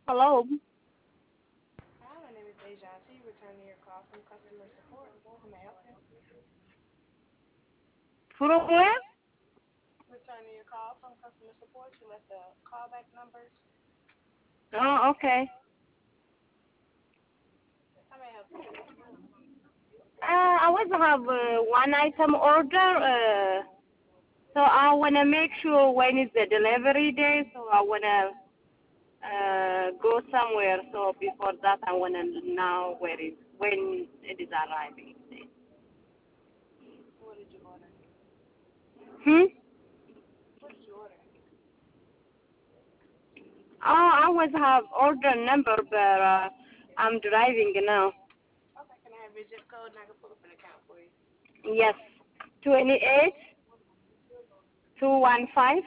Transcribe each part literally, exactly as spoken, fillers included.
Hello. Hi, my name is Dejanti, returning your call from customer support. How may I help you? From where? Returning your call from customer support. You left the callback numbers. Oh, okay. How may I help you today? Uh, I was have uh, one item order. Uh, so I wanna make sure when is the delivery day. So I wanna uh, go somewhere. So before that, I wanna know where it when it is arriving. What did you order? Hmm. What did you order? Oh, I was have order number, but uh, I'm driving now. Okay, can I have your zip code and I can pull up an account for you? Yes. Twenty-eight two one five.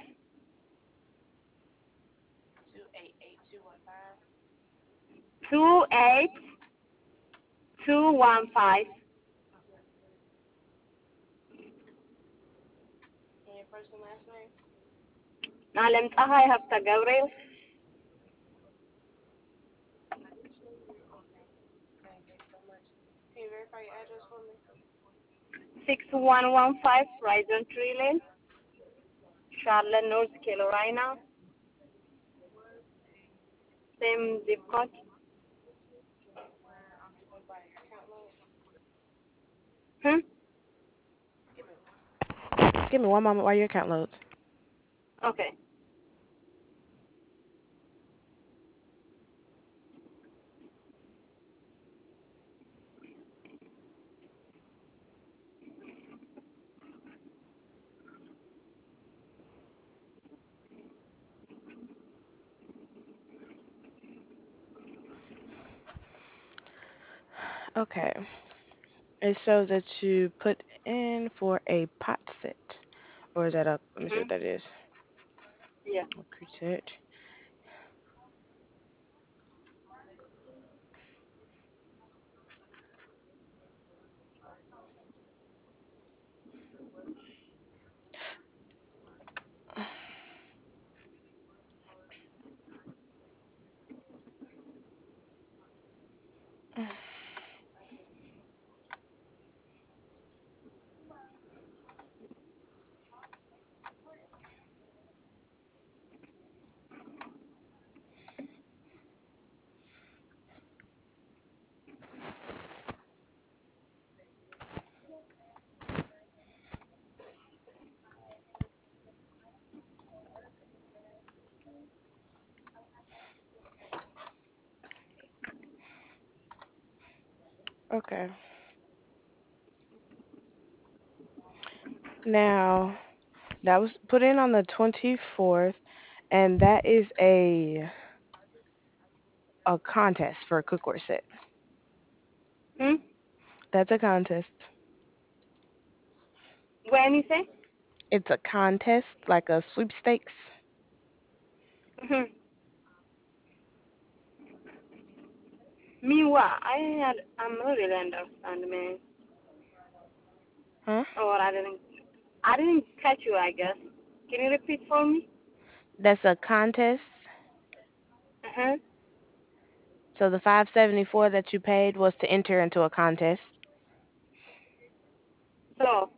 Two eight eight two one five. Two eight two one five. Okay. And your first and last name? Alam Tahay Hafta Gabriel. Okay. Thank you so much. Can you verify your address for me? Six one one five Horizon Tree Lane, Charlotte, North Carolina. Same zip code. I'm just gonna buy your account load. Hmm. Give me Give me one moment while your account loads. Okay. Okay. It shows that you put in for a pot set. Or is that a, let me see what Mhm. that is. Yeah. A preset. Okay. Now, that was put in on the twenty-fourth, and that is a a contest for a cookware set. Hmm. That's a contest. When you say? It's a contest, like a sweepstakes. Hmm. Meanwhile, I had I'm not really understand, man. Huh? Or I didn't. I didn't catch you. I guess. Can you repeat for me? That's a contest. Uh huh. So the five seventy-four that you paid was to enter into a contest. So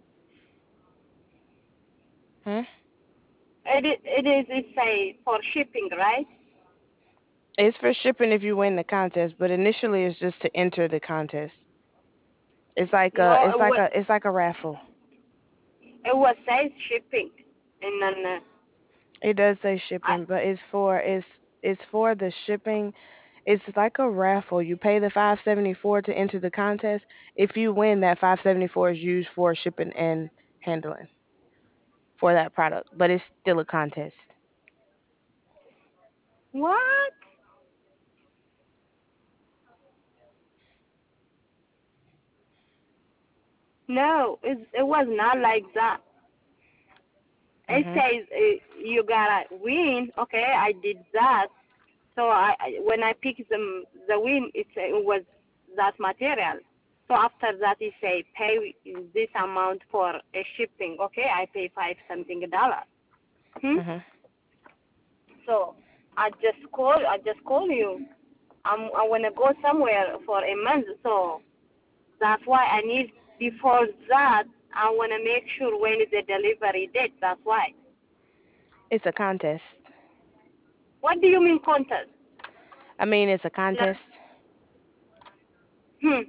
Hmm? it is. It is. It's say for shipping, right? It's for shipping if you win the contest, but initially it's just to enter the contest. It's like a No. it's It like was. a it's like a raffle. It was says shipping, and then uh, It does say I. shipping, but it's for it's it's for the shipping. It's like a raffle. You pay the five seventy four to enter the contest. If you win, that five seventy four is used for shipping and handling for that product, but it's still a contest. What? No, it it was not like that. It Mhm. says uh, you gotta win. Okay, I did that. So I, I when I picked the the win, it, it was that material. So after that, it say pay this amount for a shipping. Okay, I pay five something dollar. Hmm. Mhm. So I just call I just call you. I'm I wanna go somewhere for a month, so that's why I need before that I wanna make sure when is the delivery date. That's why. It's a contest. What do you mean contest? I mean, it's a Like, contest. hmm.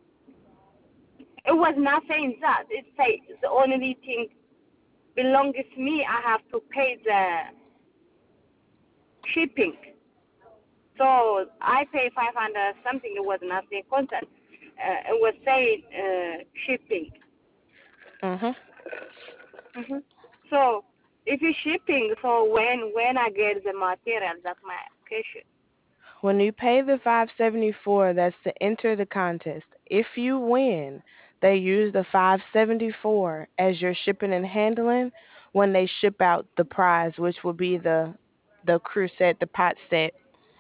It was not saying that. It say the only thing belongs to me. I have to pay the shipping. So I pay five hundred something. It was not saying contest. Uh, it was saying uh, shipping. Mhm. hmm So if it's shipping, so when when I get the material, that's my question. When you pay the five seventy four, that's to enter the contest. If you win, they use the five seventy four as your shipping and handling when they ship out the prize, which will be the the crew set, the pot set.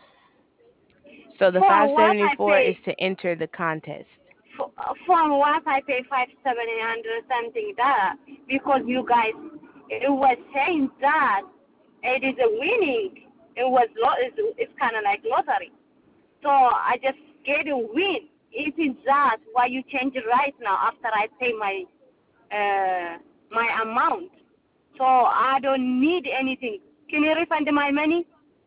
So the For what I five seventy four is pay, to enter the contest. for, for what I pay five seven hundred something dollar because you guys, it was saying that it is a winning. It was lo- it's, it's kind of like lottery. So I just get a win. If it's that, why you change it right now after I pay my uh, my amount? So I don't need anything. Can you refund my money?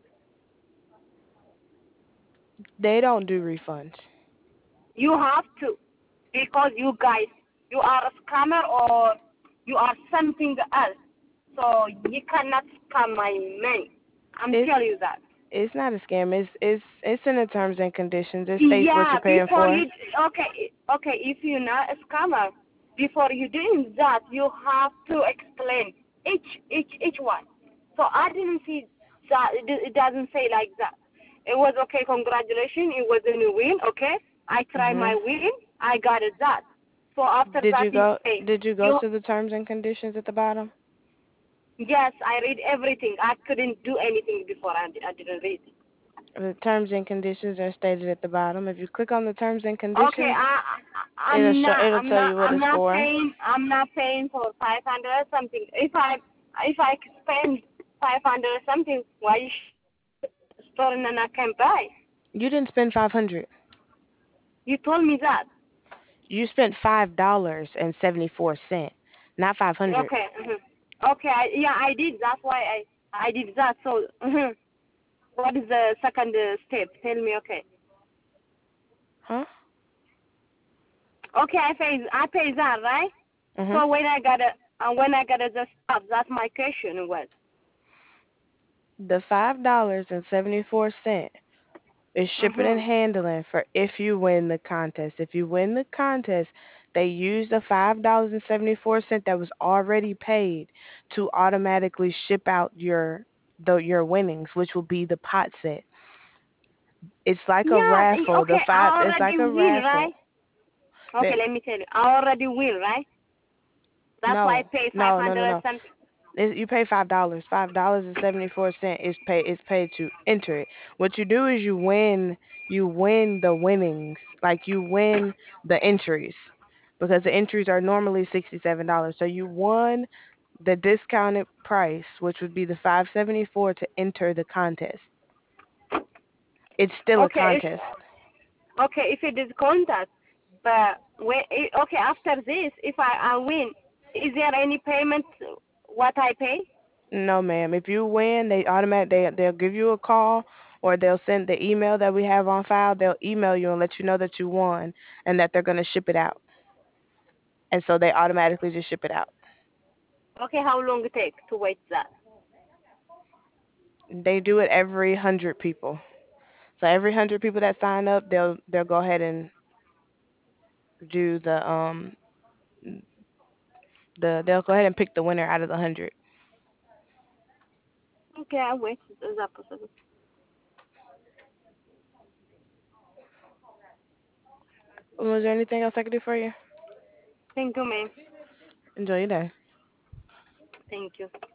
They don't do refunds. You have to, because you guys, you are a scammer or you are something else. So you cannot scam my money. I'm It's telling you that. it's not a scam. It's it's it's in the terms and conditions. It states what Yeah, you're paying before for. you, okay, okay, if you're not a scammer, before you doing that, you have to explain each, each, each one. So I didn't see that, it it doesn't say like that. It was okay, congratulations, it was a new win, okay? I try my Mhm. win, I got it that. So after Did that, you it go say, did you go you, to the terms and conditions at the bottom? yes, I read everything. I couldn't do anything before I, I didn't read. The terms and conditions are stated at the bottom. If you click on the terms and Okay, conditions, I, I it'll I'm show not it'll I'm tell not you what I'm it's not for. paying I'm not paying for five hundred or something. If I if I spend five hundred or something, why you store and I can buy? You didn't spend five hundred. You told me that. You spent five dollars and seventy four cent, not five hundred. Okay. Uh-huh. Okay. I, yeah, I did. That's why I I did that. So, uh what is the second uh, step? Tell me. Okay. Huh? Okay. I pay I pay that, right? Mhm. So when I got a uh, when I got the stuff, that's my question was. The five dollars and seventy four cent is shipping and Mhm. handling for if you win the contest. If you win the contest, they use the five dollars and seventy four cent that was already paid to automatically ship out your the your winnings, which will be the pot set. It's like a Yeah. raffle. The Okay. five I it's already like a win, right? raffle. Okay, That let me tell you. I already will, right? That's why I no, pay five no, no, hundred no, or no. something. It, you pay five dollars. Five dollars and seventy four cent is pay is paid to enter it. What you do is you win you win the winnings. Like you win the entries. Because the entries are normally sixty seven dollars. So you won the discounted price, which would be the five seventy four to enter the contest. It's still a Okay, if contest. okay, if it is contact, but when eh, okay after this, if I, I win, is there any payment? What I pay? No, ma'am. If you win, they automatic they they'll give you a call or they'll send the email that we have on file. They'll email you and let you know that you won and that they're going to ship it out. And so they automatically just ship it out. Okay, how long it take to wait that? They do it every hundred people. So every hundred people that sign up, they'll they'll go ahead and do the um the they'll go ahead and pick the winner out of the hundred. Okay, I wait. Is that possible? Was there anything else I could do for you? Thank you, ma'am. Enjoy your day. Thank you.